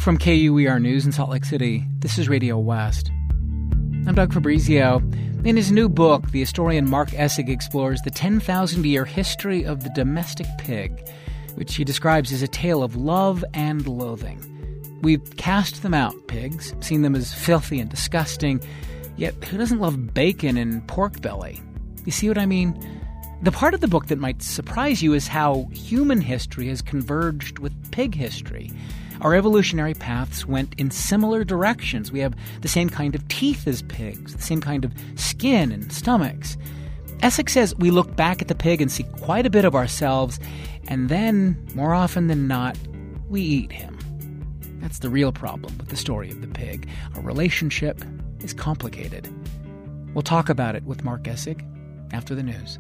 From KUER News in Salt Lake City, this is Radio West. I'm Doug Fabrizio. In his new book, the historian Mark Essig explores the 10,000-year history of the domestic pig, which he describes as a tale of love and loathing. We've cast them out, pigs, seen them as filthy and disgusting, yet who doesn't love bacon and pork belly? You see what I mean? The part of the book that might surprise you is how human history has converged with pig history. Our evolutionary paths went in similar directions. We have the same kind of teeth as pigs, the same kind of skin and stomachs. Essig says we look back at the pig and see quite a bit of ourselves, and then, more often than not, we eat him. That's the real problem with the story of the pig. Our relationship is complicated. We'll talk about it with Mark Essig after the news.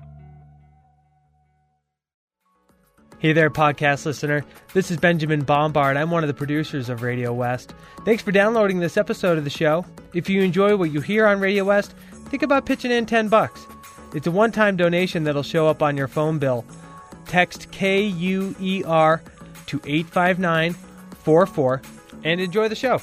Hey there, podcast listener. This is Benjamin Bombard. I'm one of the producers of Radio West. Thanks for downloading this episode of the show. If you enjoy what you hear on Radio West, think about pitching in $10. It's a one-time donation that'll show up on your phone bill. Text KUER to 85944 and enjoy the show.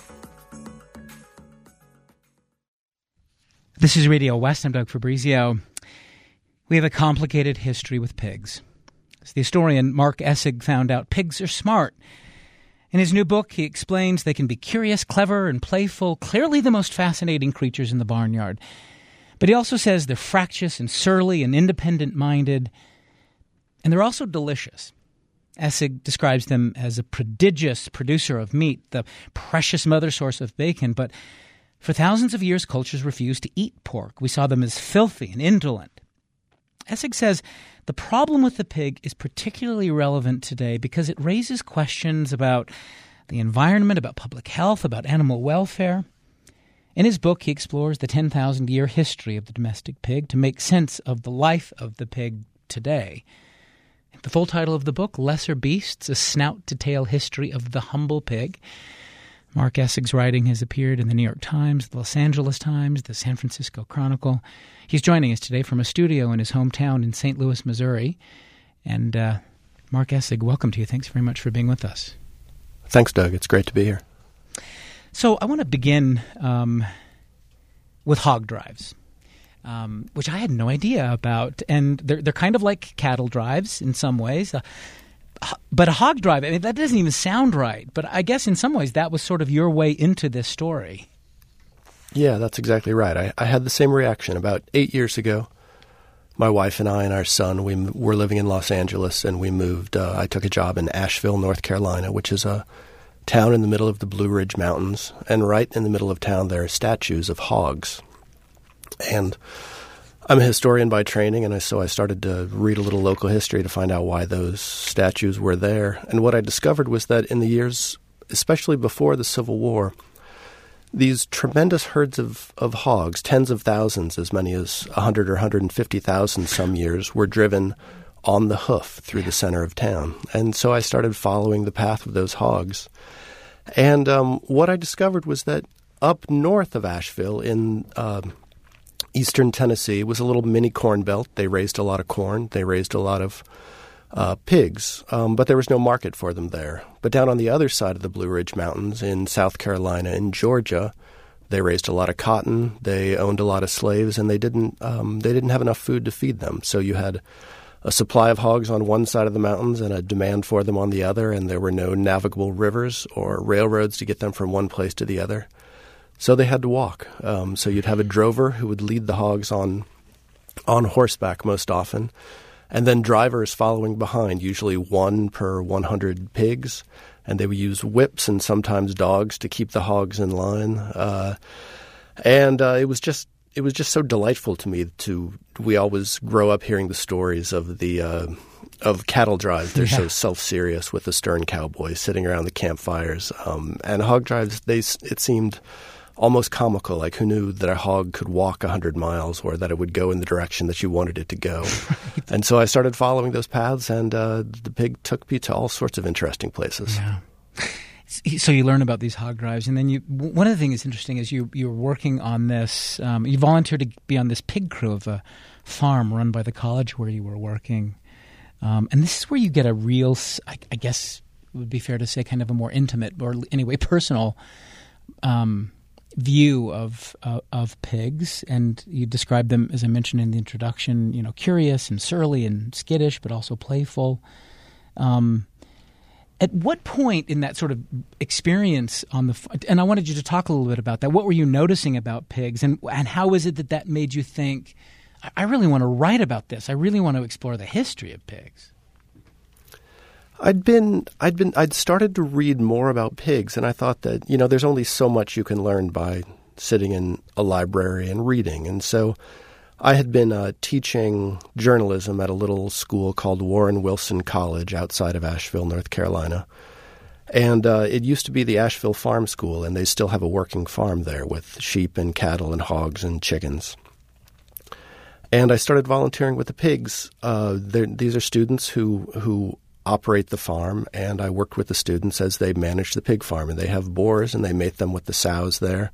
This is Radio West. I'm Doug Fabrizio. We have a complicated history with pigs. As the historian Mark Essig found out, pigs are smart. In his new book, he explains they can be curious, clever, and playful, clearly the most fascinating creatures in the barnyard. But he also says they're fractious and surly and independent-minded, and they're also delicious. Essig describes them as a prodigious producer of meat, the precious mother source of bacon, but for thousands of years, cultures refused to eat pork. We saw them as filthy and indolent. Essig says the problem with the pig is particularly relevant today because it raises questions about the environment, about public health, about animal welfare. In his book, he explores the 10,000-year history of the domestic pig to make sense of the life of the pig today. The full title of the book, Lesser Beasts, A Snout-to-Tail History of the Humble Pig. Mark Essig's writing has appeared in the New York Times, the Los Angeles Times, the San Francisco Chronicle. He's joining us today from a studio in his hometown in St. Louis, Missouri. And Mark Essig, welcome to you. Thanks very much for being with us. Thanks, Doug. It's great to be here. So I want to begin with hog drives, which I had no idea about. And they're kind of like cattle drives in some ways. But a hog drive, I mean, that doesn't even sound right. But I guess in some ways that was sort of your way into this story. Yeah, that's exactly right. I had the same reaction about 8 years ago. My wife and I and our son, we were living in Los Angeles, and we moved. I took a job in Asheville, North Carolina, which is a town in the middle of the Blue Ridge Mountains. And right in the middle of town, there are statues of hogs. And I'm a historian by training, and so I started to read a little local history to find out why those statues were there. And what I discovered was that in the years, especially before the Civil War, these tremendous herds of hogs, tens of thousands, as many as 100 or 150,000 some years, were driven on the hoof through the center of town. And so I started following the path of those hogs. And what I discovered was that up north of Asheville in eastern Tennessee was a little mini corn belt. They raised a lot of corn. They raised a lot of pigs, but there was no market for them there. But down on the other side of the Blue Ridge Mountains in South Carolina and Georgia, they raised a lot of cotton. They owned a lot of slaves, and they didn't have enough food to feed them. So you had a supply of hogs on one side of the mountains and a demand for them on the other, and there were no navigable rivers or railroads to get them from one place to the other. So they had to walk. So you'd have a drover who would lead the hogs on horseback most often, and then drivers following behind, usually one per 100 pigs, and they would use whips and sometimes dogs to keep the hogs in line. It was just so delightful to me we always grow up hearing the stories of of cattle drives. They're so self-serious with the stern cowboys sitting around the campfires. And hog drives, it seemed almost comical, like who knew that a hog could walk 100 miles or that it would go in the direction that you wanted it to go. Right. And so I started following those paths, and the pig took me to all sorts of interesting places. Yeah. So you learn about these hog drives, and then one of the things that's interesting is you were working on this, you volunteered to be on this pig crew of a farm run by the college where you were working. And this is where you get a real, I guess, it would be fair to say, kind of a more intimate or anyway personal view of pigs. And you describe them, as I mentioned in the introduction, curious and surly and skittish, but also playful. At what point in that sort of experience and I wanted you to talk a little bit about that. What were you noticing about pigs, and how is it that made you think, I really want to write about this. I really want to explore the history of pigs. I'd started to read more about pigs, and I thought that, there's only so much you can learn by sitting in a library and reading. And so I had been teaching journalism at a little school called Warren Wilson College outside of Asheville, North Carolina. And it used to be the Asheville Farm School, and they still have a working farm there with sheep and cattle and hogs and chickens. And I started volunteering with the pigs. These are students who operate the farm, and I worked with the students as they managed the pig farm. And they have boars, and they mate them with the sows there.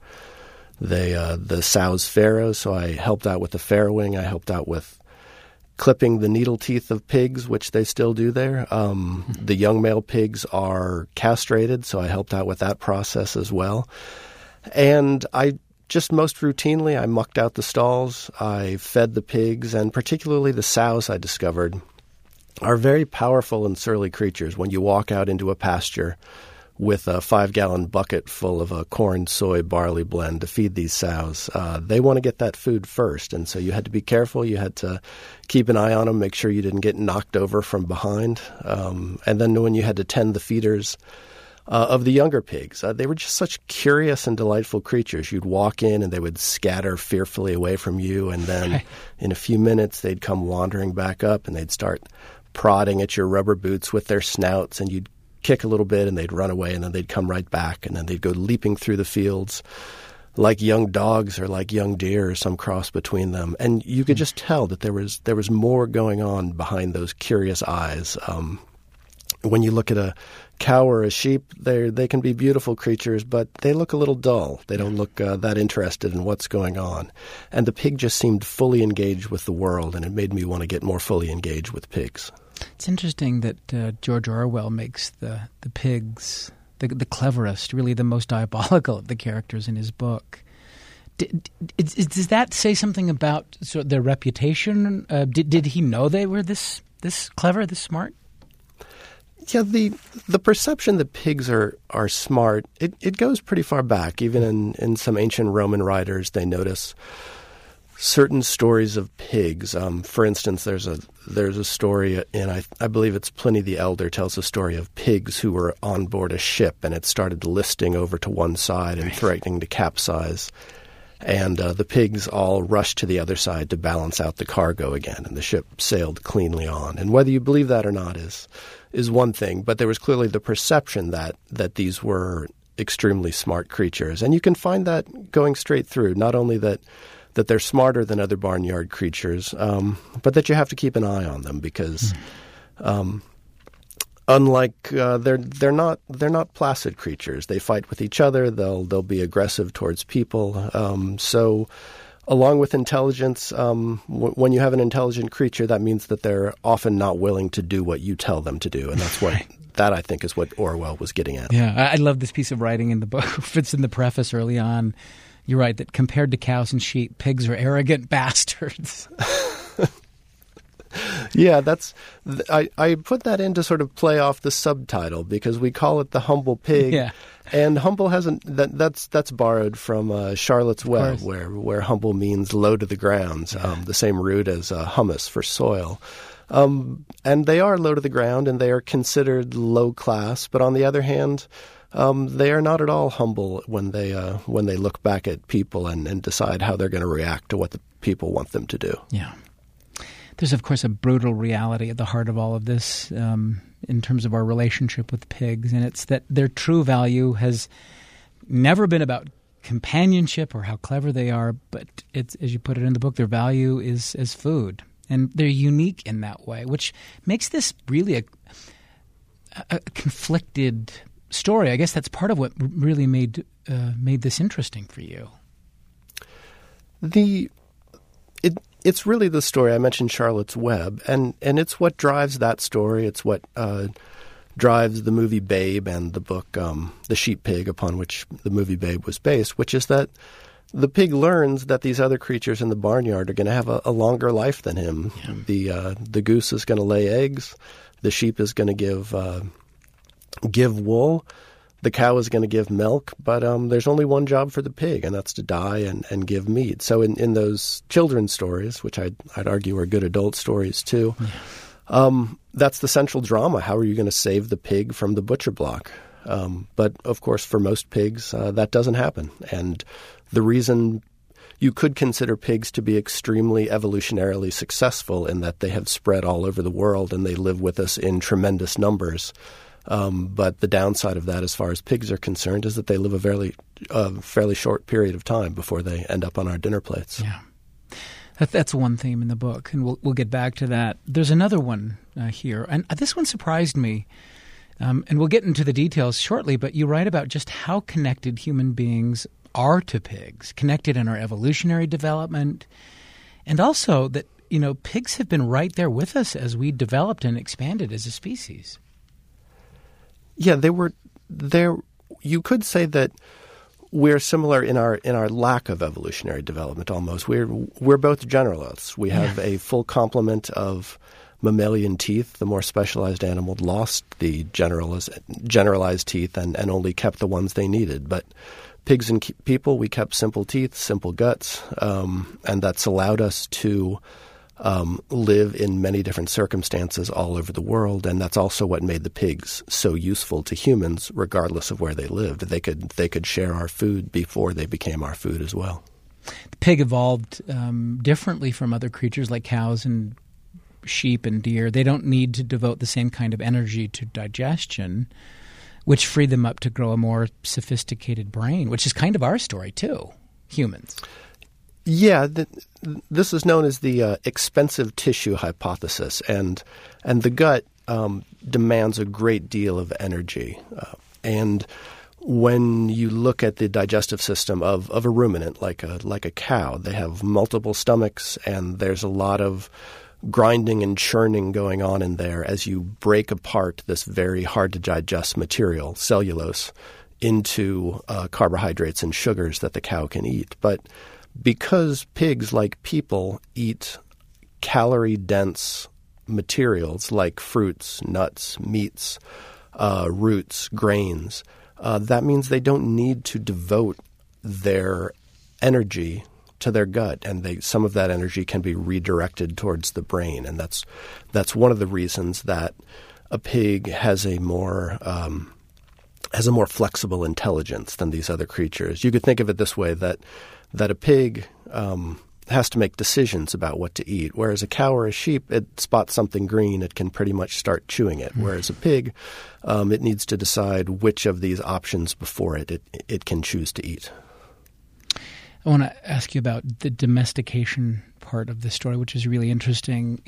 The sows farrow, so I helped out with the farrowing. I helped out with clipping the needle teeth of pigs, which they still do there. The young male pigs are castrated, so I helped out with that process as well. And I just most routinely, I mucked out the stalls. I fed the pigs, and particularly the sows, I discovered, are very powerful and surly creatures. When you walk out into a pasture with a 5-gallon bucket full of a corn, soy, barley blend to feed these sows, they want to get that food first. And so you had to be careful. You had to keep an eye on them, make sure you didn't get knocked over from behind. And then when you had to tend the feeders of the younger pigs, they were just such curious and delightful creatures. You'd walk in and they would scatter fearfully away from you. And then in a few minutes, they'd come wandering back up and they'd start prodding at your rubber boots with their snouts, and you'd kick a little bit and they'd run away, and then they'd come right back, and then they'd go leaping through the fields like young dogs or like young deer or some cross between them. And you could just tell that there was more going on behind those curious eyes. When you look at a cow or a sheep, they can be beautiful creatures, but they look a little dull. They don't look that interested in what's going on. And the pig just seemed fully engaged with the world, and it made me want to get more fully engaged with pigs. It's interesting that George Orwell makes the pigs the cleverest, really the most diabolical of the characters in his book. Does that say something about sort of their reputation? Did he know they were this clever, this smart? Yeah, the perception that pigs are smart, it goes pretty far back. Even in some ancient Roman writers, they notice certain stories of pigs. For instance, there's a story in I believe it's Pliny the Elder tells a story of pigs who were on board a ship, and it started listing over to one side and threatening to capsize. And the pigs all rushed to the other side to balance out the cargo again, and the ship sailed cleanly on. And whether you believe that or not is one thing, but there was clearly the perception that these were extremely smart creatures. And you can find that going straight through, not only that they're smarter than other barnyard creatures, but that you have to keep an eye on them because unlike they're not placid creatures. They fight with each other. They'll be aggressive towards people. So along with intelligence, when you have an intelligent creature, that means that they're often not willing to do what you tell them to do. And that's what that, I think, is what Orwell was getting at. Yeah, I love this piece of writing in the book. It's in the preface early on. You're right that compared to cows and sheep, pigs are arrogant bastards. Yeah, I put that in to sort of play off the subtitle because we call it The Humble Pig. Yeah. And humble hasn't that's borrowed from Charlotte's Web, where humble means low to the ground, the same root as humus for soil. And they are low to the ground, and they are considered low class. But on the other hand, they are not at all humble when they look back at people and decide how they're going to react to what the people want them to do. Yeah. There's, of course, a brutal reality at the heart of all of this in terms of our relationship with pigs, and it's that their true value has never been about companionship or how clever they are, but it's, as you put it in the book, their value is as food. And they're unique in that way, which makes this really a conflicted story. I guess that's part of what really made this interesting for you. It's really the story. I mentioned Charlotte's Web, and it's what drives that story. It's what drives the movie Babe and the book The Sheep Pig, upon which the movie Babe was based, which is that the pig learns that these other creatures in the barnyard are going to have a longer life than him. Yeah. The goose is going to lay eggs. The sheep is going to give wool. The cow is going to give milk. But there's only one job for the pig, and that's to die and give meat. So in those children's stories, which I'd argue are good adult stories too, that's the central drama. How are you going to save the pig from the butcher block? But, of course, for most pigs, that doesn't happen. And the reason you could consider pigs to be extremely evolutionarily successful in that they have spread all over the world and they live with us in tremendous numbers. But the downside of that, as far as pigs are concerned, is that they live a fairly short period of time before they end up on our dinner plates. Yeah. That's one theme in the book, and we'll get back to that. There's another one here, and this one surprised me. And we'll get into the details shortly, but you write about just how connected human beings are to pigs, connected in our evolutionary development, and also that, pigs have been right there with us as we developed and expanded as a species. Yeah, they were there. You could say that we're similar in our lack of evolutionary development almost. We're both generalists. We have a full complement of mammalian teeth. The more specialized animal lost the generalized teeth and only kept the ones they needed. But pigs and people, we kept simple teeth, simple guts, and that's allowed us to live in many different circumstances all over the world. And that's also what made the pigs so useful to humans, regardless of where they lived. They could share our food before they became our food as well. The pig evolved differently from other creatures like cows and sheep and deer. They don't need to devote the same kind of energy to digestion, which freed them up to grow a more sophisticated brain, which is kind of our story too, humans. Yeah, this is known as the expensive tissue hypothesis, and the gut demands a great deal of energy. And when you look at the digestive system of a ruminant like a cow, they have multiple stomachs, and there's a lot of grinding and churning going on in there as you break apart this very hard to digest material, cellulose, into carbohydrates and sugars that the cow can eat. But because pigs, like people, eat calorie-dense materials like fruits, nuts, meats, roots, grains, that means they don't need to devote their energy to their gut, and some of that energy can be redirected towards the brain, and that's one of the reasons that a pig has a more flexible intelligence than these other creatures. You could think of it this way: that a pig has to make decisions about what to eat, whereas a cow or a sheep, it spots something green, it can pretty much start chewing it. Whereas a pig, it needs to decide which of these options before it can choose to eat. I want to ask you about the domestication part of the story, which is really interesting.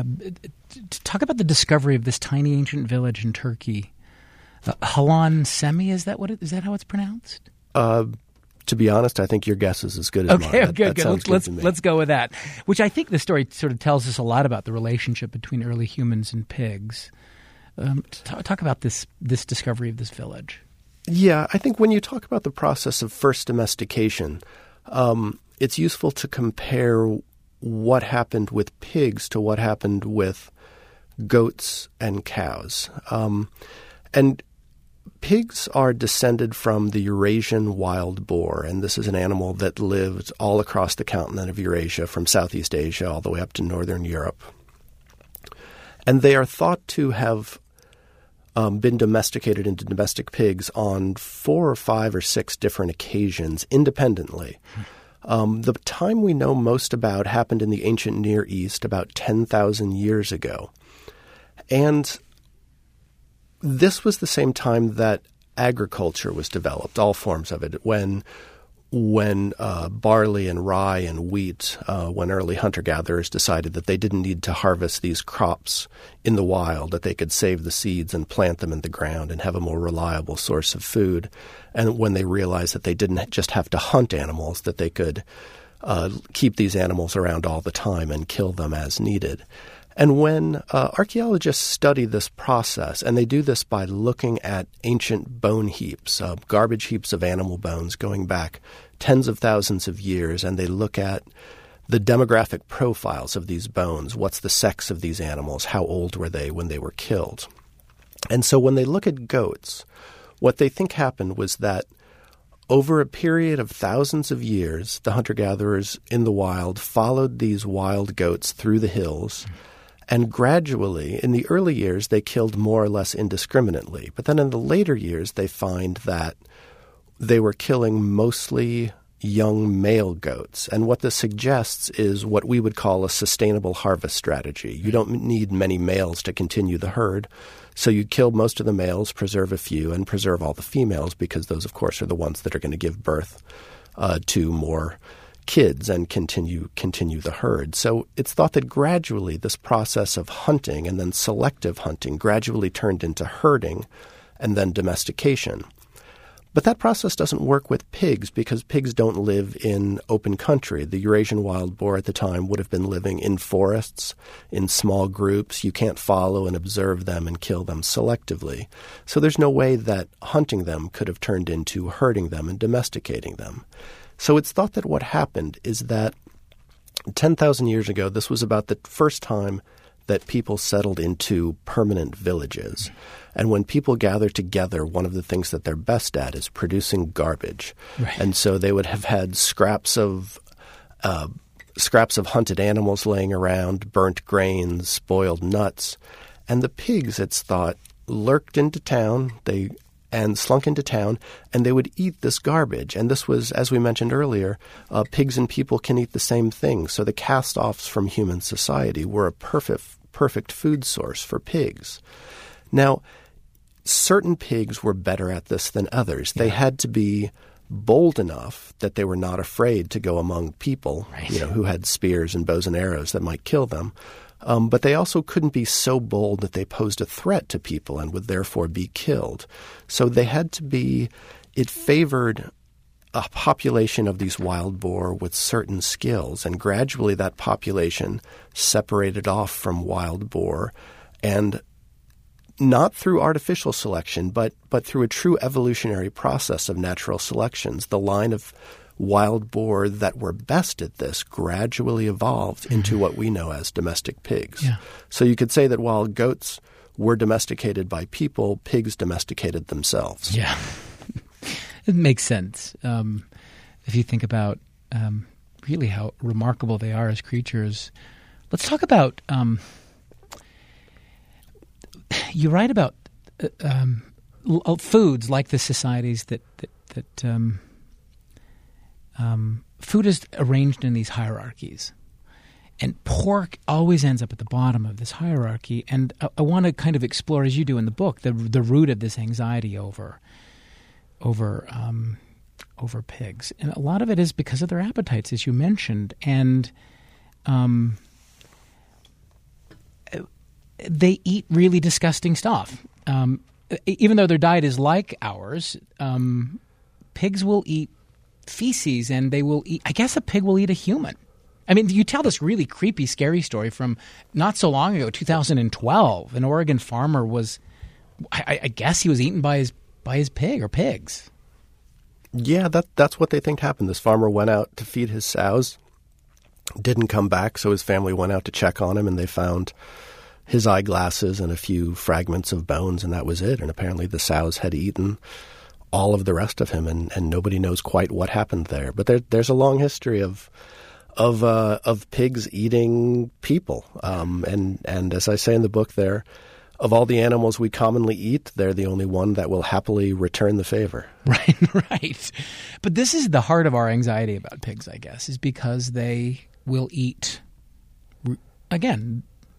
Talk about the discovery of this tiny ancient village in Turkey. Halan Semi, is that how it's pronounced? To be honest, I think your guess is as good as mine. Okay, good. Let's go with that. Which I think the story sort of tells us a lot about the relationship between early humans and pigs. Talk about this discovery of this village. Yeah, I think when you talk about the process of first domestication, it's useful to compare what happened with pigs to what happened with goats and cows. And pigs are descended from the Eurasian wild boar, and this is an animal that lived all across the continent of Eurasia, from Southeast Asia all the way up to northern Europe. And they are thought to have been domesticated into domestic pigs on 4 or 5 or 6 different occasions independently. The time we know most about happened in the ancient Near East about 10,000 years ago. And this was the same time that agriculture was developed, all forms of it, when barley and rye and wheat, when early hunter-gatherers decided that they didn't need to harvest these crops in the wild, that they could save the seeds and plant them in the ground and have a more reliable source of food. And when they realized that they didn't just have to hunt animals, that they could keep these animals around all the time and kill them as needed. And when archaeologists study this process, and they do this by looking at ancient bone heaps, garbage heaps of animal bones going back tens of thousands of years, and they look at the demographic profiles of these bones, what's the sex of these animals, how old were they when they were killed. And so when they look at goats, what they think happened was that over a period of thousands of years, the hunter-gatherers in the wild followed these wild goats through the hills. And gradually, in the early years, they killed more or less indiscriminately. But then in the later years, they find that they were killing mostly young male goats. And what this suggests is what we would call a sustainable harvest strategy. You don't need many males to continue the herd. So you kill most of the males, preserve a few, and preserve all the females, because those, of course, are the ones that are going to give birth to more kids and continue the herd. So it's thought that gradually this process of hunting and then selective hunting gradually turned into herding and then domestication. But that process doesn't work with pigs, because pigs don't live in open country. The Eurasian wild boar at the time would have been living in forests, in small groups. You can't follow and observe them and kill them selectively. So there's no way that hunting them could have turned into herding them and domesticating them. So it's thought that what happened is that 10,000 years ago, this was about the first time that people settled into permanent villages. And when people gather together, one of the things that they're best at is producing garbage. Right. And so they would have had scraps of hunted animals laying around, burnt grains, spoiled nuts. And the pigs, it's thought, lurked into town. And slunk into town, and they would eat this garbage. And this was, as we mentioned earlier, pigs and people can eat the same thing. So the cast-offs from human society were a perfect food source for pigs. Now, certain pigs were better at this than others. They had to be bold enough that they were not afraid to go among people, right, who had spears and bows and arrows that might kill them. But they also couldn't be so bold that they posed a threat to people and would therefore be killed. So they had to be – it favored a population of these wild boar with certain skills, and gradually that population separated off from wild boar, and not through artificial selection, but through a true evolutionary process of natural selections. The line of wild boar that were best at this gradually evolved into what we know as domestic pigs. Yeah. So you could say that while goats were domesticated by people, pigs domesticated themselves. Yeah. It makes sense. If you think about really how remarkable they are as creatures. Let's talk about you write about foods like the societies that food is arranged in these hierarchies, and pork always ends up at the bottom of this hierarchy. And I want to kind of explore, as you do in the book, the root of this anxiety over pigs, and a lot of it is because of their appetites, as you mentioned, and they eat really disgusting stuff. Even though their diet is like ours, pigs will eat feces, and they will eat – I guess a pig will eat a human. I mean, you tell this really creepy, scary story from not so long ago, 2012. An Oregon farmer was – I guess he was eaten by his pig or pigs. Yeah, that's what they think happened. This farmer went out to feed his sows, didn't come back, so his family went out to check on him, and they found his eyeglasses and a few fragments of bones, and that was it. And apparently the sows had eaten all of the rest of him, and nobody knows quite what happened there. But there's a long history of pigs eating people, and as I say in the book, of all the animals we commonly eat, they're the only one that will happily return the favor. Right. But this is the heart of our anxiety about pigs, I guess, is because they will eat, again,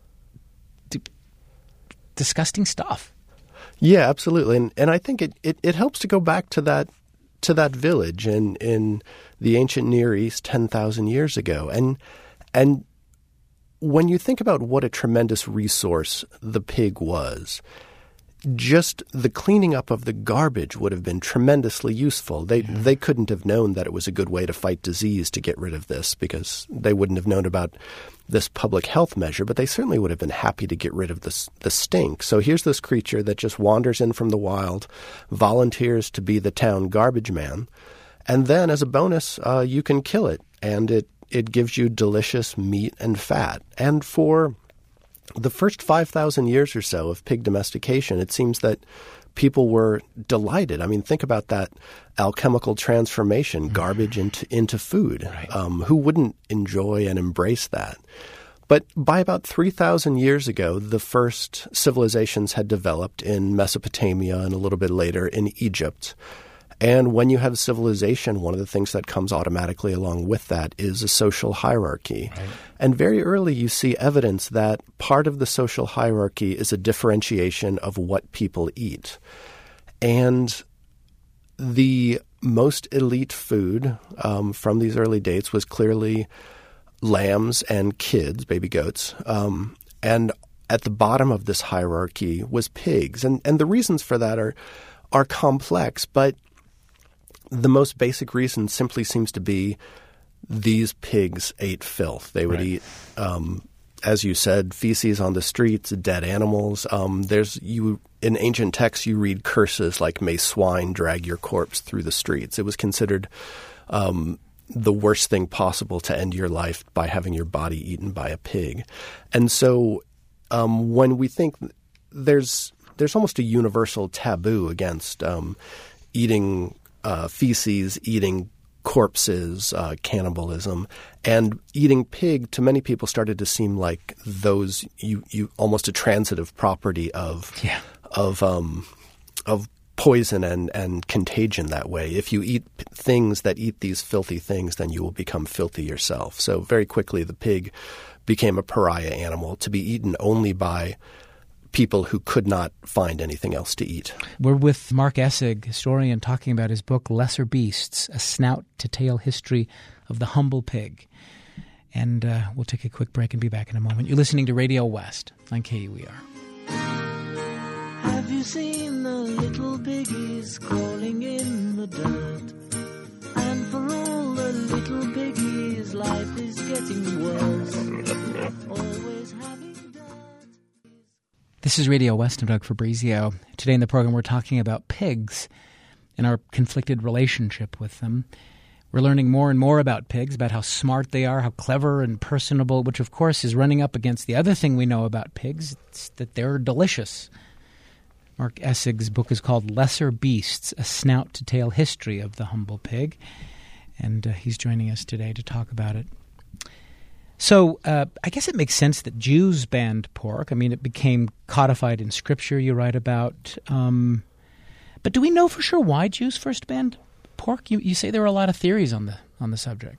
disgusting stuff. Yeah, absolutely. And I think it helps to go back to that village in the ancient Near East 10,000 years ago. And when you think about what a tremendous resource the pig was, just the cleaning up of the garbage would have been tremendously useful. They couldn't have known that it was a good way to fight disease to get rid of this, because they wouldn't have known about this public health measure, but they certainly would have been happy to get rid of the stink. So here's this creature that just wanders in from the wild, volunteers to be the town garbage man, and then as a bonus, you can kill it, and it gives you delicious meat and fat. And for the first 5,000 years or so of pig domestication, it seems that people were delighted. I mean, think about that alchemical transformation, garbage into food. Right. Who wouldn't enjoy and embrace that? But by about 3,000 years ago, the first civilizations had developed in Mesopotamia and a little bit later in Egypt. And when you have civilization, one of the things that comes automatically along with that is a social hierarchy. Right. And very early you see evidence that part of the social hierarchy is a differentiation of what people eat. And the most elite food from these early dates was clearly lambs and kids, baby goats. And at the bottom of this hierarchy was pigs. And the reasons for that are complex, but the most basic reason simply seems to be these pigs ate filth. They would eat, as you said, feces on the streets, dead animals. In ancient texts, you read curses like, "May swine drag your corpse through the streets." It was considered the worst thing possible to end your life by having your body eaten by a pig. And so when we think there's almost a universal taboo against eating feces, eating corpses, cannibalism, and eating pig to many people started to seem like those you almost a transitive property of poison and contagion that way. If you eat things that eat these filthy things, then you will become filthy yourself. So very quickly the pig became a pariah animal to be eaten only by people who could not find anything else to eat. We're with Mark Essig, historian, talking about his book, Lesser Beasts, A Snout-to-Tail History of the Humble Pig. And we'll take a quick break and be back in a moment. You're listening to Radio West on KUER. Have you seen the little piggies crawling in the dirt? And for all the little piggies, life is getting worse. Always having dirt. This is Radio West. I'm Doug Fabrizio. Today in the program, we're talking about pigs and our conflicted relationship with them. We're learning more and more about pigs, about how smart they are, how clever and personable, which, of course, is running up against the other thing we know about pigs, it's that they're delicious. Mark Essig's book is called Lesser Beasts, A Snout-to-Tail History of the Humble Pig, and he's joining us today to talk about it. So I guess it makes sense that Jews banned pork. I mean, it became codified in Scripture, you write about. But do we know for sure why Jews first banned pork? You say there are a lot of theories on the subject.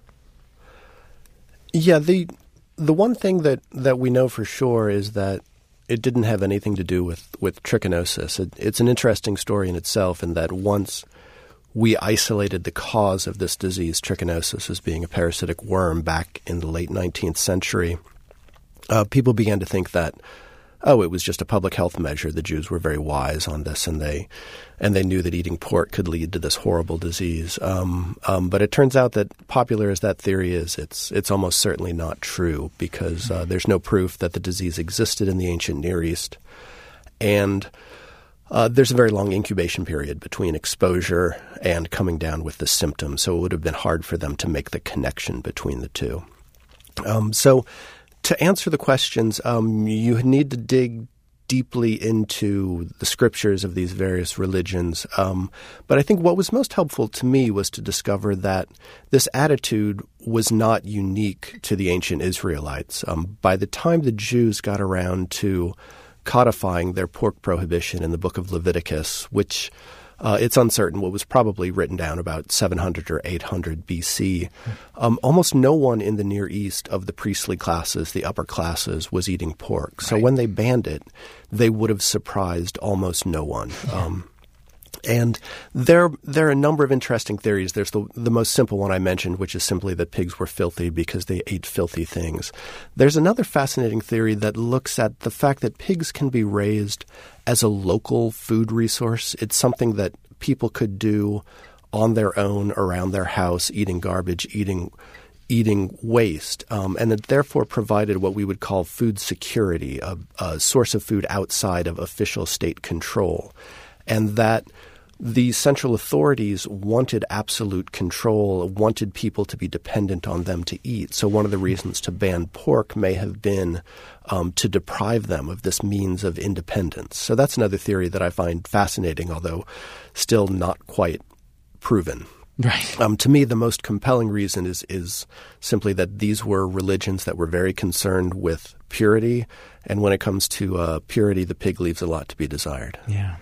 Yeah, the one thing that we know for sure is that it didn't have anything to do with trichinosis. It's an interesting story in itself in that once we isolated the cause of this disease, trichinosis, as being a parasitic worm back in the late 19th century, people began to think that, it was just a public health measure. The Jews were very wise on this, and they knew that eating pork could lead to this horrible disease. But it turns out that, popular as that theory is, it's almost certainly not true because there's no proof that the disease existed in the ancient Near East. And there's a very long incubation period between exposure and coming down with the symptoms, so it would have been hard for them to make the connection between the two. So to answer the questions, you need to dig deeply into the scriptures of these various religions. But I think what was most helpful to me was to discover that this attitude was not unique to the ancient Israelites. By the time the Jews got around to codifying their pork prohibition in the book of Leviticus, which it's uncertain what was probably written down about 700 or 800 BC. Almost no one in the Near East of the priestly classes, the upper classes, was eating pork. So when they banned it, they would have surprised almost no one. And there are a number of interesting theories. There's the most simple one I mentioned, which is simply that pigs were filthy because they ate filthy things. There's another fascinating theory that looks at the fact that pigs can be raised as a local food resource. It's something that people could do on their own around their house, eating garbage, eating eating waste, and it therefore provided what we would call food security, a source of food outside of official state control, and that the central authorities wanted absolute control, wanted people to be dependent on them to eat. So one of the reasons to ban pork may have been to deprive them of this means of independence. So that's another theory that I find fascinating, although still not quite proven. Right. To me, the most compelling reason is simply that these were religions that were very concerned with purity, and when it comes to purity, the pig leaves a lot to be desired. Yeah.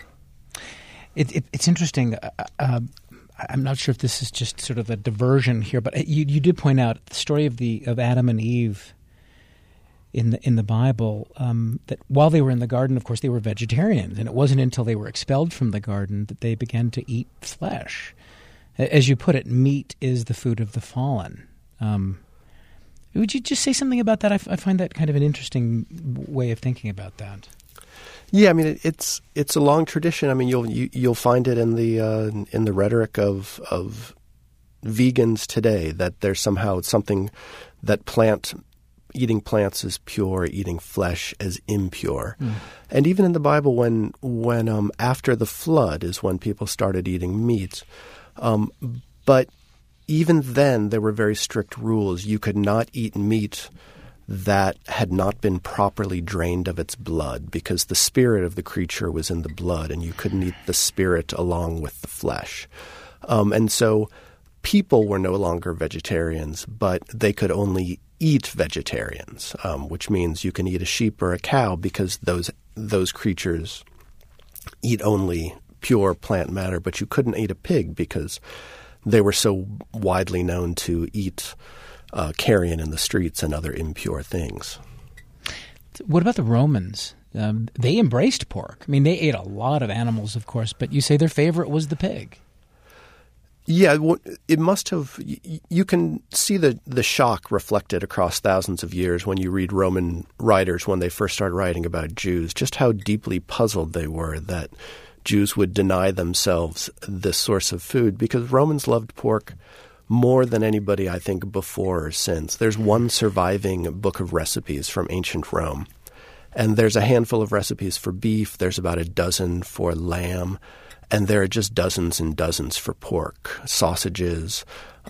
It's interesting. I'm not sure if this is just sort of a diversion here, but you did point out the story of Adam and Eve in the Bible, that while they were in the garden, of course, they were vegetarians, and it wasn't until they were expelled from the garden that they began to eat flesh. As you put it, meat is the food of the fallen. Would you just say something about that? I find that kind of an interesting way of thinking about that. Yeah, I mean it's a long tradition. I mean you'll find it in the rhetoric of vegans today, that there's somehow something that eating plants is pure, eating flesh is impure. And even in the Bible, when after the flood is when people started eating meat. But even then, there were very strict rules. You could not eat meat that had not been properly drained of its blood, because the spirit of the creature was in the blood, and you couldn't eat the spirit along with the flesh. And so people were no longer vegetarians, but they could only eat vegetarians, which means you can eat a sheep or a cow because those creatures eat only pure plant matter, but you couldn't eat a pig because they were so widely known to eat carrion in the streets and other impure things. What about the Romans? They embraced pork. I mean, they ate a lot of animals, of course, but you say their favorite was the pig. Yeah, it must have. You can see the shock reflected across thousands of years when you read Roman writers when they first started writing about Jews, just how deeply puzzled they were that Jews would deny themselves this source of food, because Romans loved pork more than anybody, I think, before or since. There's one surviving book of recipes from ancient Rome, and there's a handful of recipes for beef. There's about a dozen for lamb, and there are just dozens and dozens for pork, sausages,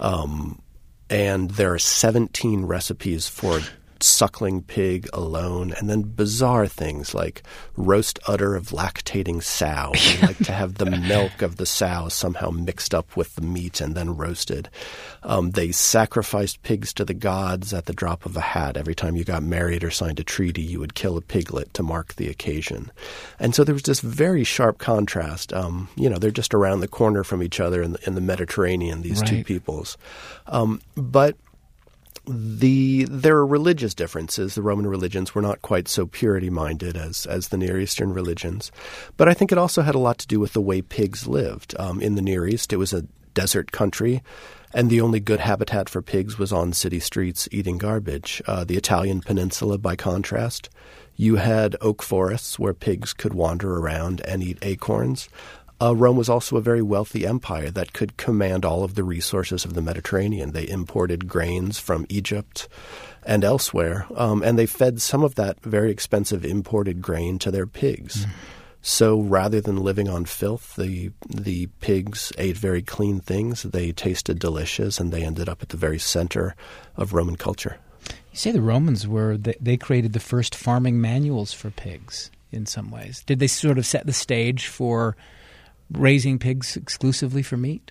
and there are 17 recipes for suckling pig alone, and then bizarre things like roast udder of lactating sow. They like to have the milk of the sow somehow mixed up with the meat and then roasted. They sacrificed pigs to the gods at the drop of a hat. Every time you got married or signed a treaty, you would kill a piglet to mark the occasion. And so there was this very sharp contrast. They're just around the corner from each other in the Mediterranean, these right. two peoples. But there are religious differences. The Roman religions were not quite so purity-minded as the Near Eastern religions. But I think it also had a lot to do with the way pigs lived. In the Near East, it was a desert country, and the only good habitat for pigs was on city streets eating garbage. The Italian peninsula, by contrast, you had oak forests where pigs could wander around and eat acorns. Rome was also a very wealthy empire that could command all of the resources of the Mediterranean. They imported grains from Egypt and elsewhere, and they fed some of that very expensive imported grain to their pigs. So rather than living on filth, the pigs ate very clean things. They tasted delicious, and they ended up at the very center of Roman culture. You say the Romans they created the first farming manuals for pigs in some ways. Did they sort of set the stage for raising pigs exclusively for meat?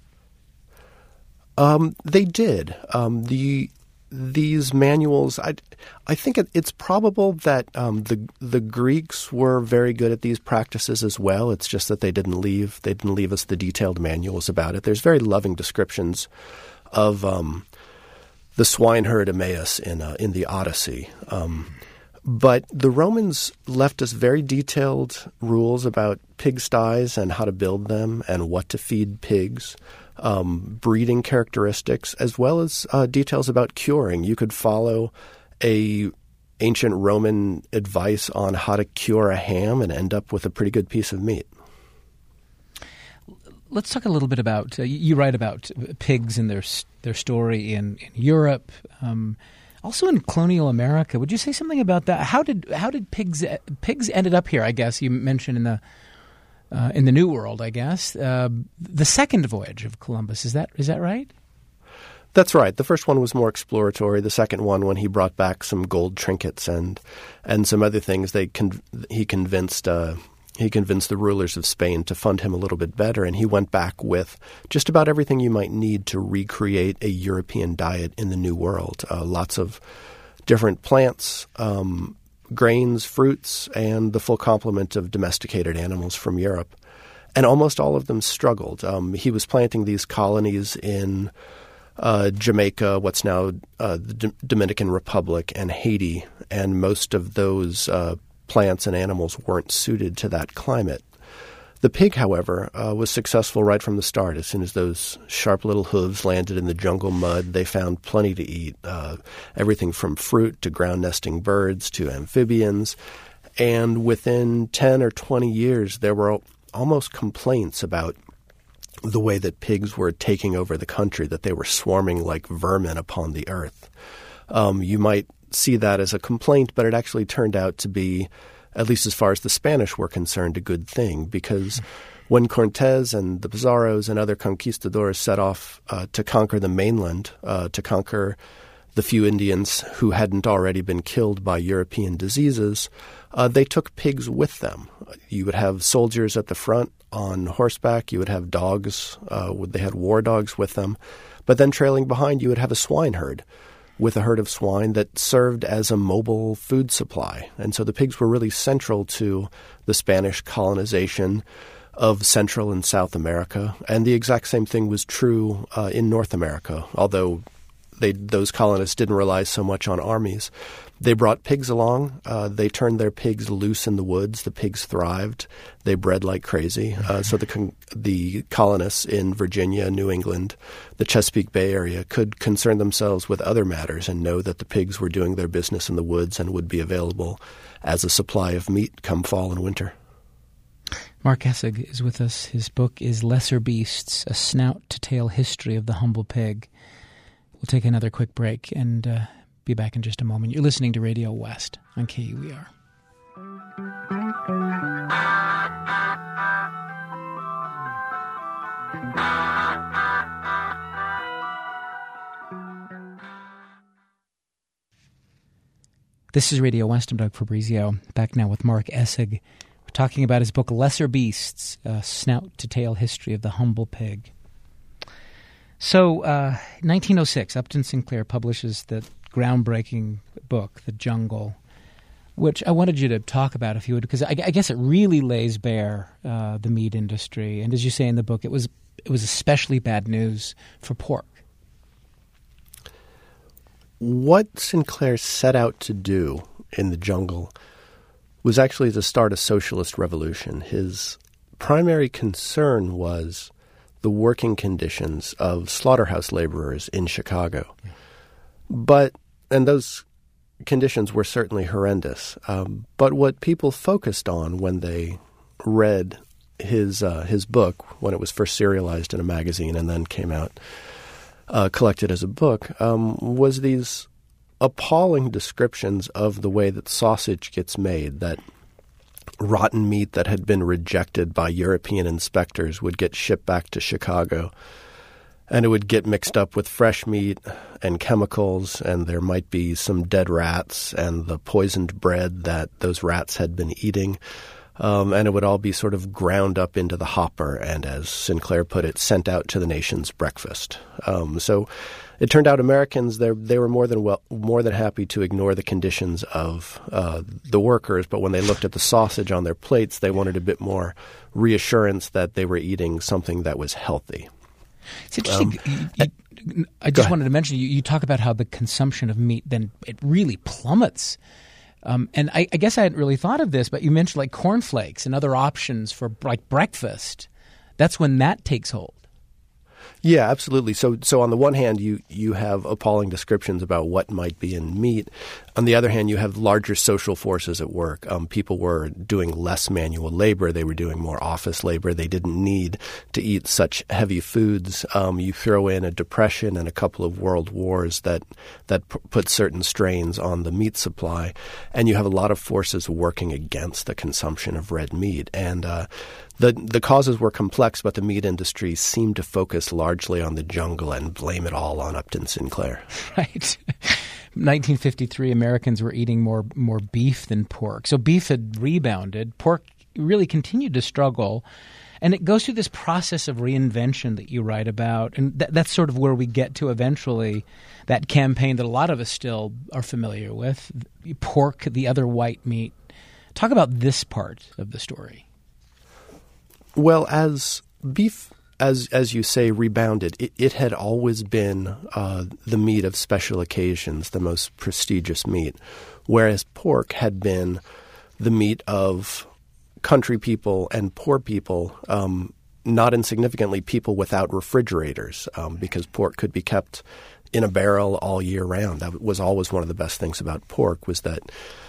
They did. These manuals, I think it's probable that the Greeks were very good at these practices as well. It's just that they didn't leave us the detailed manuals about it. There's very loving descriptions of the swineherd Emmaus in the Odyssey. But the Romans left us very detailed rules about pigsties and how to build them and what to feed pigs, breeding characteristics, as well as details about curing. You could follow ancient Roman advice on how to cure a ham and end up with a pretty good piece of meat. let's talk a little bit about you write about pigs and their story in Europe, also in colonial America. Would you say something about that? How did pigs ended up here? I guess you mentioned in the New World. I guess the second voyage of Columbus, is that right? That's right. The first one was more exploratory. The second one, when he brought back some gold trinkets and some other things, he convinced the rulers of Spain to fund him a little bit better, and he went back with just about everything you might need to recreate a European diet in the New World. Lots of different plants, grains, fruits, and the full complement of domesticated animals from Europe. And almost all of them struggled. He was planting these colonies in Jamaica, what's now the Dominican Republic, and Haiti, and most of those plants and animals weren't suited to that climate. The pig, however, was successful right from the start. As soon as those sharp little hooves landed in the jungle mud, they found plenty to eat, everything from fruit to ground-nesting birds to amphibians. And within 10 or 20 years, there were almost complaints about the way that pigs were taking over the country, that they were swarming like vermin upon the earth. You might see that as a complaint, but it actually turned out to be, at least as far as the Spanish were concerned, a good thing, because when Cortés and the Pizarros and other conquistadors set off to conquer the mainland, to conquer the few Indians who hadn't already been killed by European diseases, they took pigs with them. You would have soldiers at the front on horseback. You would have dogs. They had war dogs with them. But then trailing behind, you would have a swineherd with a herd of swine that served as a mobile food supply. And so the pigs were really central to the Spanish colonization of Central and South America. And the exact same thing was true in North America, although those colonists didn't rely so much on armies. They brought pigs along. They turned their pigs loose in the woods. The pigs thrived. They bred like crazy. So the colonists in Virginia, New England, the Chesapeake Bay area could concern themselves with other matters and know that the pigs were doing their business in the woods and would be available as a supply of meat come fall and winter. Mark Essig is with us. His book is Lesser Beasts, A Snout-to-Tail History of the Humble Pig. We'll take another quick break and be back in just a moment. You're listening to Radio West on KUER. This is Radio West. I'm Doug Fabrizio. Back now with Mark Essig. We're talking about his book Lesser Beasts, A Snout-to-Tail History of the Humble Pig. So, 1906, Upton Sinclair publishes the groundbreaking book, The Jungle, which I wanted you to talk about if you would, because I guess it really lays bare the meat industry. And as you say in the book, it was especially bad news for pork. What Sinclair set out to do in The Jungle was actually to start a socialist revolution. His primary concern was the working conditions of slaughterhouse laborers in Chicago. And those conditions were certainly horrendous. But what people focused on when they read his book, when it was first serialized in a magazine and then came out collected as a book, was these appalling descriptions of the way that sausage gets made, that rotten meat that had been rejected by European inspectors would get shipped back to Chicago, and it would get mixed up with fresh meat and chemicals, and there might be some dead rats and the poisoned bread that those rats had been eating, and it would all be sort of ground up into the hopper and, as Sinclair put it, sent out to the nation's breakfast. So it turned out Americans, they were more than happy to ignore the conditions of the workers, but when they looked at the sausage on their plates, they wanted a bit more reassurance that they were eating something that was healthy. It's interesting. I just wanted to mention, you talk about how the consumption of meat, then it really plummets. And I guess I hadn't really thought of this, but you mentioned like cornflakes and other options for like breakfast. That's when that takes hold. Yeah, absolutely. So on the one hand, you have appalling descriptions about what might be in meat. On the other hand, you have larger social forces at work. People were doing less manual labor. They were doing more office labor. They didn't need to eat such heavy foods. You throw in a depression and a couple of world wars that put certain strains on the meat supply, and you have a lot of forces working against the consumption of red meat. And the causes were complex, but the meat industry seemed to focus largely on the jungle and blame it all on Upton Sinclair. Right. 1953, Americans were eating more beef than pork. So beef had rebounded. Pork really continued to struggle. And it goes through this process of reinvention that you write about. And that's sort of where we get to eventually that campaign that a lot of us still are familiar with, pork, the other white meat. Talk about this part of the story. Well, as beef, as you say, rebounded, it had always been the meat of special occasions, the most prestigious meat, whereas pork had been the meat of country people and poor people, not insignificantly people without refrigerators, because pork could be kept in a barrel all year round. That was always one of the best things about pork was that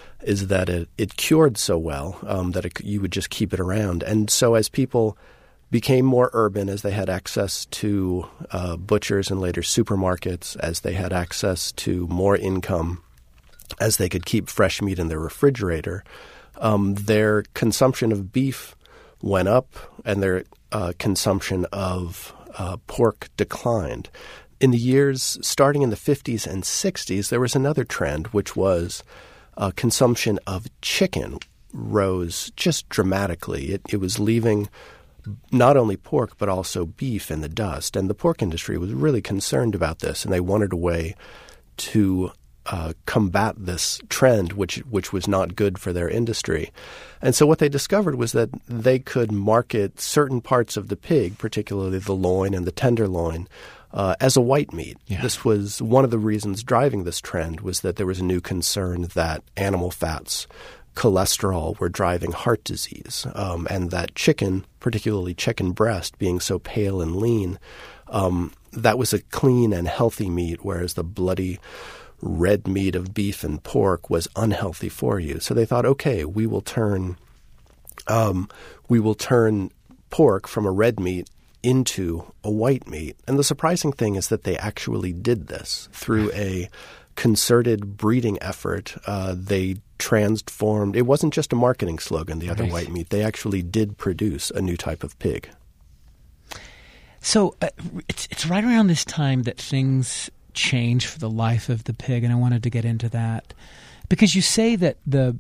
it cured so well that you would just keep it around. And so as people became more urban, as they had access to butchers and later supermarkets, as they had access to more income, as they could keep fresh meat in their refrigerator, their consumption of beef went up and their consumption of pork declined. In the years starting in the 50s and 60s, there was another trend, which was consumption of chicken rose just dramatically. It was leaving not only pork but also beef in the dust. And the pork industry was really concerned about this, and they wanted a way to combat this trend, which was not good for their industry. And so what they discovered was that they could market certain parts of the pig, particularly the loin and the tenderloin, as a white meat. Yeah. This was one of the reasons driving this trend, was that there was a new concern that animal fats, cholesterol, were driving heart disease, and that chicken, particularly chicken breast, being so pale and lean, that was a clean and healthy meat, whereas the bloody red meat of beef and pork was unhealthy for you. So they thought, okay, we will turn pork from a red meat into a white meat. And the surprising thing is that they actually did this through a concerted breeding effort. They transformed. It wasn't just a marketing slogan, the other white meat. They actually did produce a new type of pig. So it's right around this time that things change for the life of the pig, and I wanted to get into that because you say that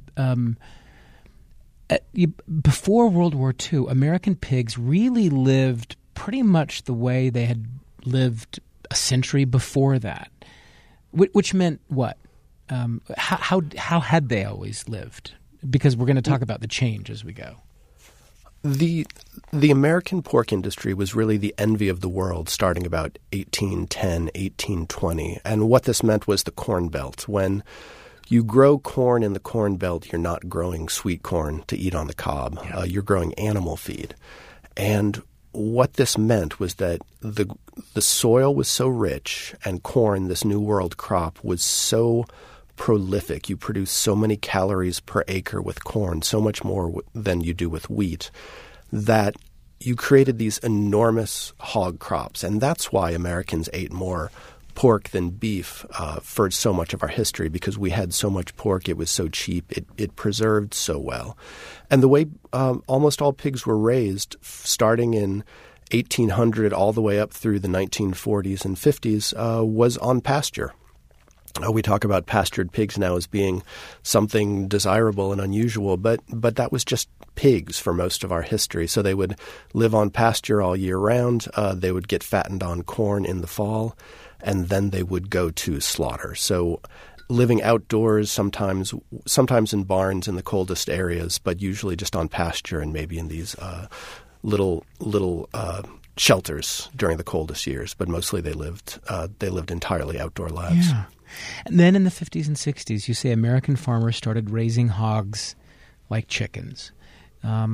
before World War II, American pigs really lived pretty much the way they had lived a century before that, which meant what? How had they always lived? Because we're going to talk about the change as we go. The American pork industry was really the envy of the world starting about 1810, 1820. And what this meant was the Corn Belt. When you grow corn in the Corn Belt, you're not growing sweet corn to eat on the cob. Yeah. You're growing animal feed. And what this meant was that the soil was so rich, and corn, this New World crop, was so prolific. You produce so many calories per acre with corn, so much more than you do with wheat, that you created these enormous hog crops. And that's why Americans ate more pork than beef for so much of our history, because we had so much pork. It was so cheap. It preserved so well. And the way almost all pigs were raised, starting in 1800 all the way up through the 1940s and 50s, was on pasture. We talk about pastured pigs now as being something desirable and unusual, but that was just pigs for most of our history. So they would live on pasture all year round. They would get fattened on corn in the fall, and then they would go to slaughter. So living outdoors, sometimes in barns in the coldest areas, but usually just on pasture and maybe in these little shelters during the coldest years. But mostly they lived entirely outdoor lives. Yeah. And then in the 50s and 60s, you say American farmers started raising hogs like chickens.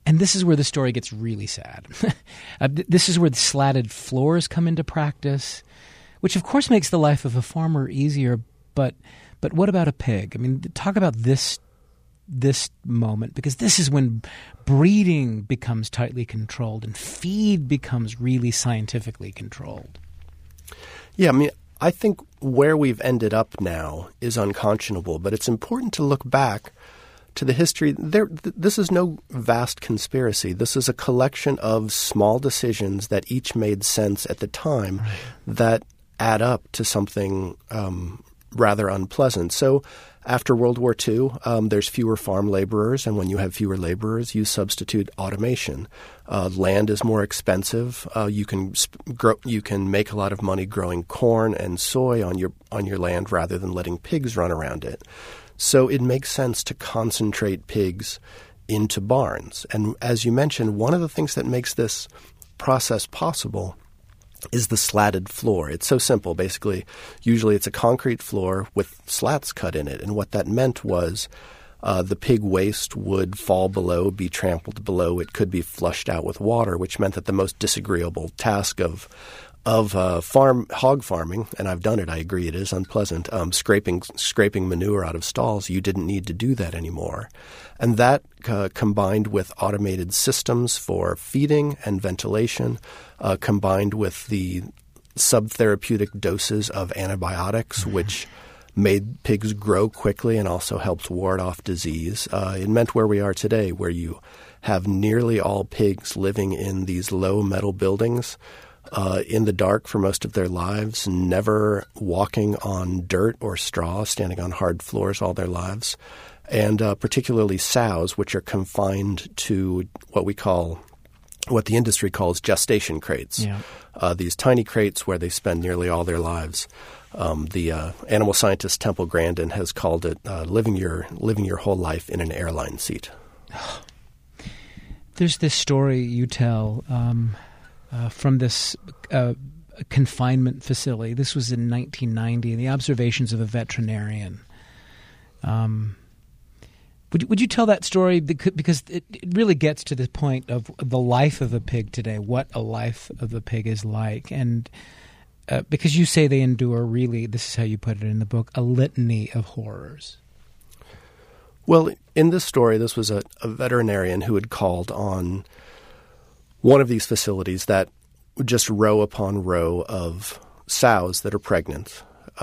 And this is where the story gets really sad. This is where the slatted floors come into practice, which of course makes the life of a farmer easier. But what about a pig? I mean, talk about this moment, because this is when breeding becomes tightly controlled and feed becomes really scientifically controlled. Yeah, I mean, I think where we've ended up now is unconscionable, but it's important to look back to the history. This is no vast conspiracy. This is a collection of small decisions that each made sense at the time that add up to something rather unpleasant. So after World War II, there's fewer farm laborers, and when you have fewer laborers, you substitute automation. Land is more expensive. You can make a lot of money growing corn and soy on your land rather than letting pigs run around it. So it makes sense to concentrate pigs into barns. And as you mentioned, one of the things that makes this process possible is the slatted floor. It's so simple. Basically, usually it's a concrete floor with slats cut in it. And what that meant was the pig waste would fall below, be trampled below. It could be flushed out with water, which meant that the most disagreeable task of hog farming, and I've done it, I agree, it is unpleasant, scraping manure out of stalls, you didn't need to do that anymore. And that combined with automated systems for feeding and ventilation, combined with the subtherapeutic doses of antibiotics, which made pigs grow quickly and also helped ward off disease, it meant where we are today, where you have nearly all pigs living in these low metal buildings, in the dark for most of their lives, never walking on dirt or straw, standing on hard floors all their lives, and particularly sows, which are confined to what the industry calls gestation crates. Yeah. These tiny crates where they spend nearly all their lives. The animal scientist Temple Grandin has called it living your whole life in an airline seat. There's this story you tell from this confinement facility. This was in 1990, and the observations of a veterinarian. Would you tell that story? Because it really gets to the point of the life of a pig today, what a life of a pig is like. And because you say they endure, really, this is how you put it in the book, a litany of horrors. Well, in this story, this was a veterinarian who had called on one of these facilities that would just row upon row of sows that are pregnant.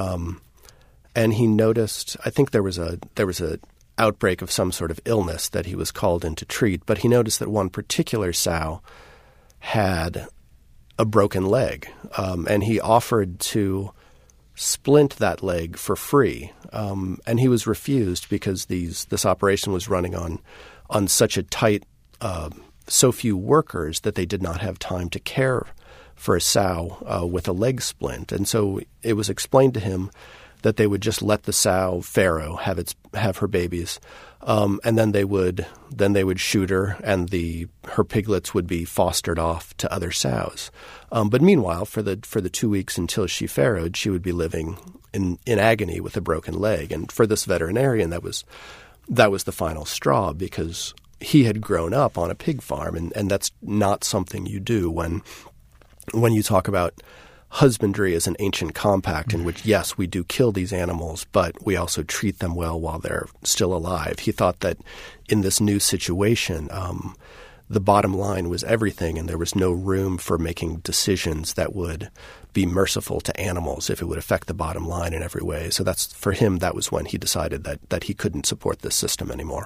And he noticed, I think there was a outbreak of some sort of illness that he was called in to treat, but he noticed that one particular sow had a broken leg, and he offered to splint that leg for free. And he was refused because this operation was running on such a tight so few workers that they did not have time to care for a sow with a leg splint. And so it was explained to him that they would just let the sow farrow have her babies, and then they would shoot her, and her piglets would be fostered off to other sows. But meanwhile, for the 2 weeks until she farrowed, she would be living in agony with a broken leg. And for this veterinarian, that was the final straw, because he had grown up on a pig farm, and that's not something you do when you talk about husbandry as an ancient compact in which, yes, we do kill these animals, but we also treat them well while they're still alive. He thought that in this new situation, the bottom line was everything, and there was no room for making decisions that would be merciful to animals if it would affect the bottom line in every way. So for him, that was when he decided that he couldn't support this system anymore.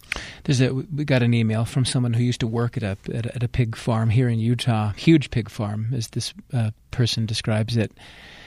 We got an email from someone who used to work at a pig farm here in Utah, huge pig farm, as this person describes it.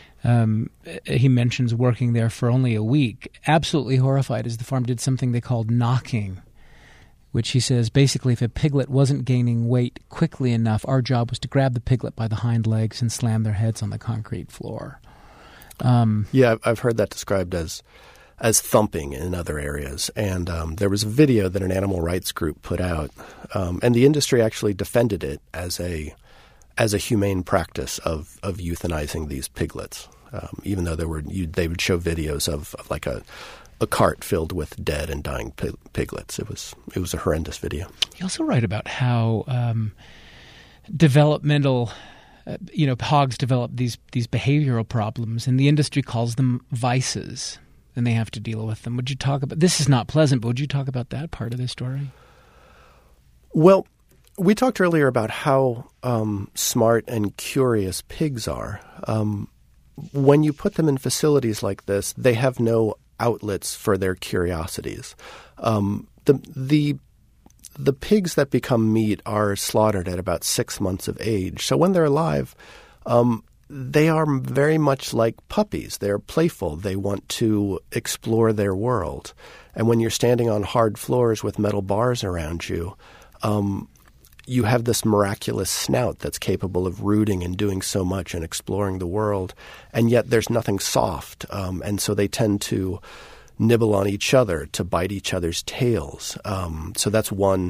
He mentions working there for only a week, absolutely horrified as the farm did something they called knocking, which he says basically if a piglet wasn't gaining weight quickly enough, our job was to grab the piglet by the hind legs and slam their heads on the concrete floor. Yeah, I've heard that described as thumping in other areas. And there was a video that an animal rights group put out, and the industry actually defended it as a humane practice of euthanizing these piglets, even though they would show videos of like a cart filled with dead and dying piglets. It was a horrendous video. You also write about how developmental, hogs develop these behavioral problems, and the industry calls them vices, and they have to deal with them. Would you talk about this? Is not pleasant, but would you talk about that part of the story? Well, we talked earlier about how smart and curious pigs are. When you put them in facilities like this, they have no outlets for their curiosities. The pigs that become meat are slaughtered at about 6 months of age. So when they're alive, they are very much like puppies. They're playful. They want to explore their world. And when you're standing on hard floors with metal bars around you, you have this miraculous snout that's capable of rooting and doing so much and exploring the world, and yet there's nothing soft. And so they tend to nibble on each other, to bite each other's tails. So that's one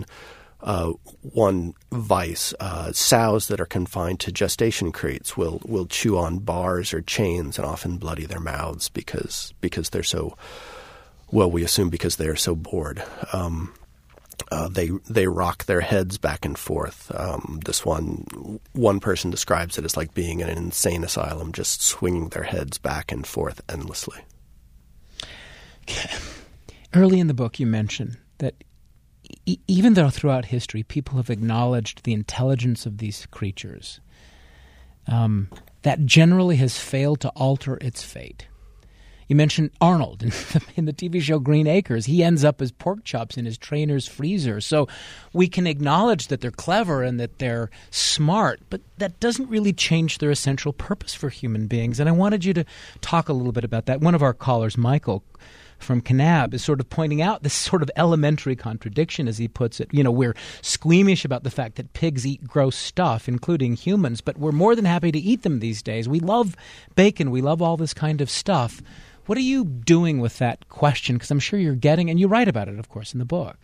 vice. Sows that are confined to gestation crates will chew on bars or chains and often bloody their mouths because they're so, well, we assume because they are so bored. They rock their heads back and forth. This one person describes it as like being in an insane asylum, just swinging their heads back and forth endlessly. Early in the book, you mention that even though throughout history people have acknowledged the intelligence of these creatures, that generally has failed to alter its fate. You mentioned Arnold in the TV show Green Acres. He ends up as pork chops in his trainer's freezer. So we can acknowledge that they're clever and that they're smart, but that doesn't really change their essential purpose for human beings. And I wanted you to talk a little bit about that. One of our callers, Michael from Kanab, is sort of pointing out this sort of elementary contradiction, as he puts it. We're squeamish about the fact that pigs eat gross stuff, including humans, but we're more than happy to eat them these days. We love bacon. We love all this kind of stuff. What are you doing with that question? Because I'm sure you're getting, and you write about it, of course, in the book.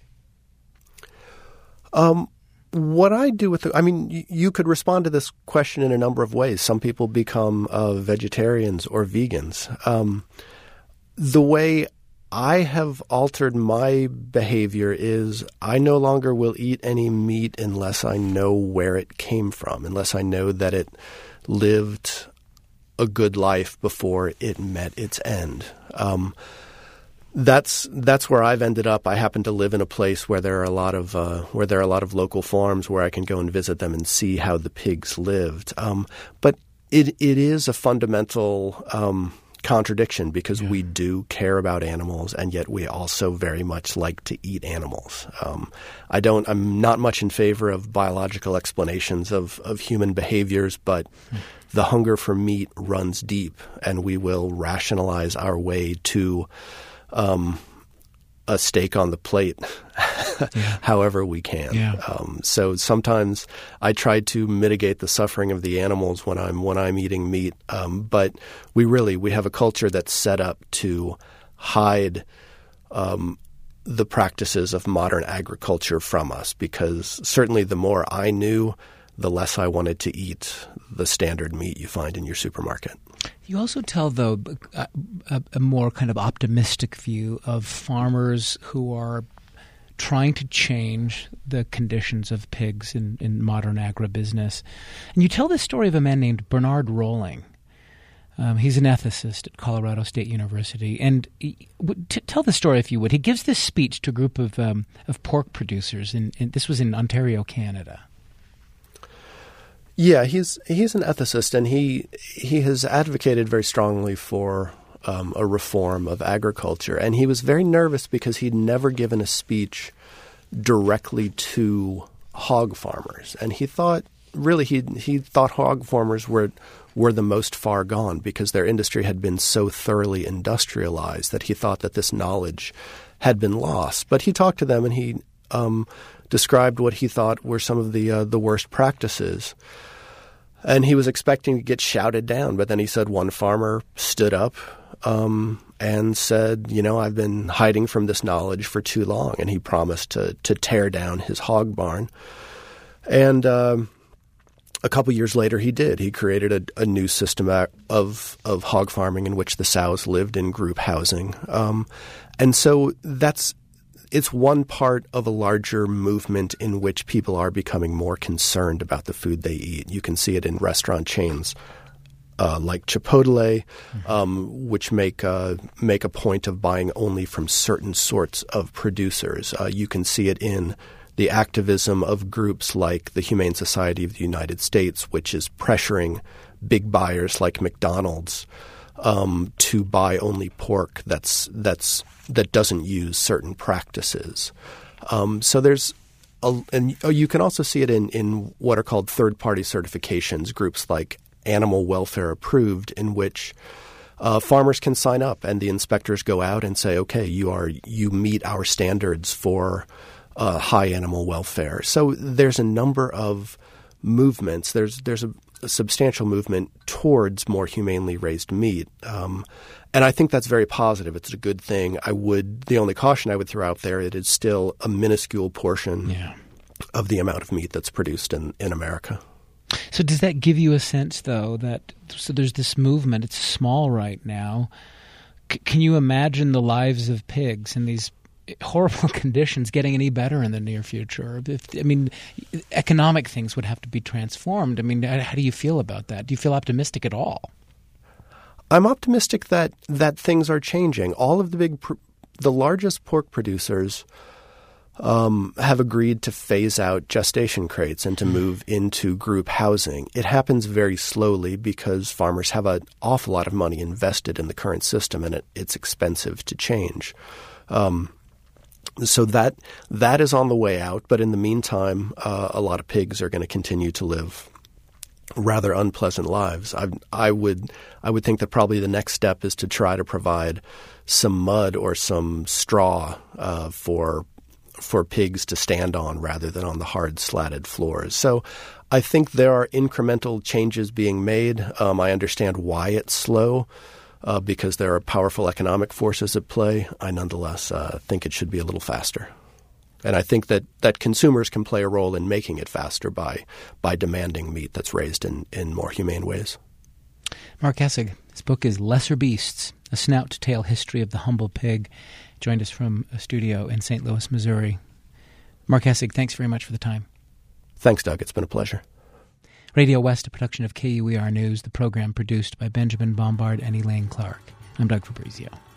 What I do with you could respond to this question in a number of ways. Some people become vegetarians or vegans. The way I have altered my behavior is I no longer will eat any meat unless I know where it came from, unless I know that it lived a good life before it met its end. That's where I've ended up. I happen to live in a place where there are a lot of local farms where I can go and visit them and see how the pigs lived. But it is a fundamental contradiction because we do care about animals, and yet we also very much like to eat animals. I'm not much in favor of biological explanations of human behaviors, but the hunger for meat runs deep, and we will rationalize our way to a steak on the plate however we can. So sometimes I try to mitigate the suffering of the animals when I'm eating meat, but we have a culture that's set up to hide the practices of modern agriculture from us, because certainly the more I knew, the less I wanted to eat the standard meat you find in your supermarket. You also tell, though, a more kind of optimistic view of farmers who are trying to change the conditions of pigs in modern agribusiness. And you tell the story of a man named Bernard Rolling. He's an ethicist at Colorado State University. And tell the story, if you would. He gives this speech to a group of pork producers, and this was in Ontario, Canada. Yeah, he's an ethicist, and he has advocated very strongly for a reform of agriculture. And he was very nervous because he'd never given a speech directly to hog farmers, and he thought he thought hog farmers were the most far gone because their industry had been so thoroughly industrialized that he thought that this knowledge had been lost. But he talked to them, and he described what he thought were some of the worst practices. And he was expecting to get shouted down, but then he said one farmer stood up and said, I've been hiding from this knowledge for too long, and he promised to tear down his hog barn. And a couple years later, he did. He created a new system of hog farming in which the sows lived in group housing. And so it's one part of a larger movement in which people are becoming more concerned about the food they eat. You can see it in restaurant chains like Chipotle, which make a point of buying only from certain sorts of producers. You can see it in the activism of groups like the Humane Society of the United States, which is pressuring big buyers like McDonald's to buy only pork that doesn't use certain practices. So there's and you can also see it in what are called third-party certifications, groups like Animal Welfare Approved, in which farmers can sign up and the inspectors go out and say, okay, you meet our standards for high animal welfare. So there's a number of movements. There's a substantial movement towards more humanely raised meat. And I think that's very positive. It's a good thing. The only caution I would throw out there, it is still a minuscule portion of the amount of meat that's produced in America. So does that give you a sense, though, that there's this movement, it's small right now. Can you imagine the lives of pigs in these horrible conditions getting any better in the near future? Economic things would have to be transformed. How do you feel about that? Do you feel optimistic at all? I'm optimistic that things are changing. All of the largest pork producers have agreed to phase out gestation crates and to move into group housing. It happens very slowly because farmers have an awful lot of money invested in the current system, and it's expensive to change. So that is on the way out. But in the meantime, a lot of pigs are going to continue to live rather unpleasant lives. I would think that probably the next step is to try to provide some mud or some straw for pigs to stand on rather than on the hard slatted floors. So I think there are incremental changes being made. I understand why it's slow. Because there are powerful economic forces at play, I nonetheless think it should be a little faster. And I think that consumers can play a role in making it faster by demanding meat that's raised in more humane ways. Mark Essig, his book is Lesser Beasts, A Snout-to-Tail History of the Humble Pig, joined us from a studio in St. Louis, Missouri. Mark Essig, thanks very much for the time. Thanks, Doug. It's been a pleasure. Radio West, a production of KUER News, the program produced by Benjamin Bombard and Elaine Clark. I'm Doug Fabrizio.